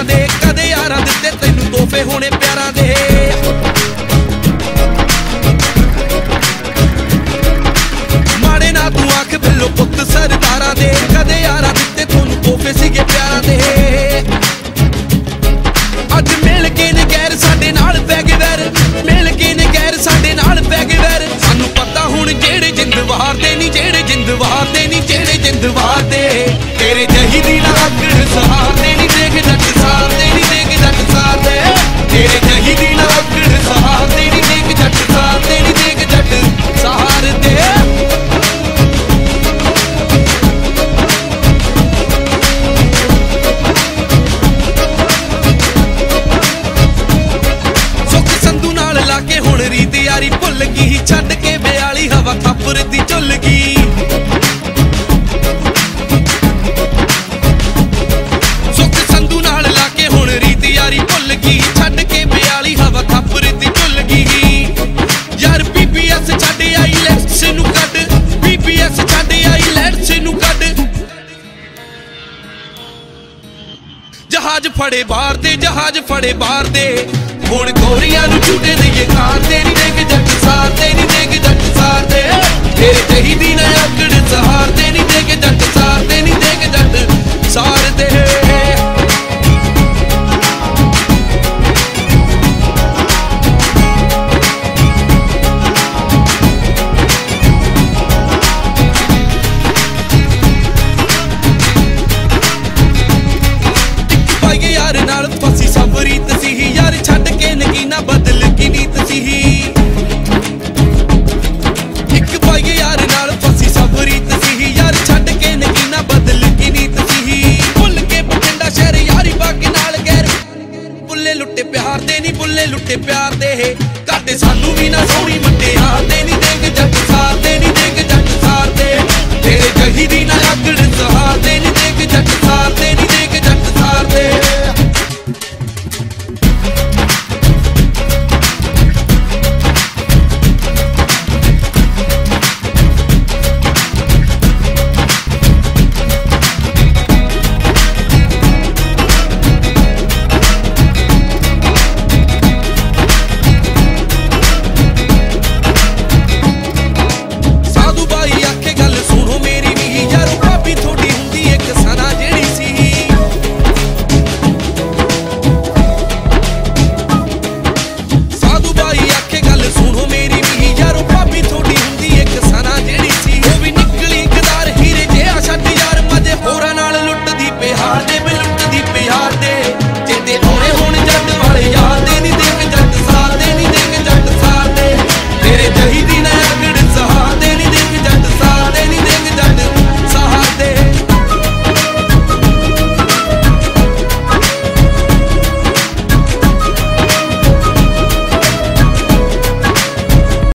यारां दे, कदे यारां दित्ते तैनूं तोहफे होने प्यारां दे। माड़े ना तू आख बिल्लो पुत्त सरदारां दे, कदे यारां दित्ते तैनूं तोहफे सीगे प्यारां दे। अज मिल के ने गैर साडे नाल पै गए वैर, मिल के ने गैर साडे नाल पै गए वैर। सानूं पता हुण जेड़े जिंद वारदे नी, जेड़े जिंद वारदे नी, जेड़े जिंद वारदे तेरे जही दी ना आकड़ सहारदे नी। देख जट सारदे नी, देख जट सारदे तेरे जही दी ना आकड़ सहारदे नी। देख जट सारदे नी, देख जट सहारदे। सुख संधू नाल लाके हुण रीत यारी भुल गई, छड्ड के बयाली हवा थप्पर दी झुल गई। सुख संधू नाल लाके हुण रीत यारी भुल गई, छड्ड के बयाली हवा थप्पर दी झुल गई। यार BBS छड्ड आई लैट्स नूं कढ, BBS छड्ड आई लैट्स नूं कढ। जहाज फड़े बाहर दे, जहाज फड़े बाहर दे हुण गोरियां नूं झूटे दईए खारदे नी। देख जट सारदे नी, देख जट सारदे तेरे जही दी ना आकड़ सहारदे नी। देख जट सारदे नी, देख जट सारदे। पाइए यार नाल फसी सब रीत सी, यार छड्ड के नगीना बदल की नीत सी। इक पाइए यार नाल फसी सब रीत सी, यार छड्ड के नगीना बदल की नीत सी। भुल के बठिंडा शहर यारी बाकी नाल गैर, बुल्ले लुट्टे प्यार दे नी, बुल्ले लुट्टे प्यार दे।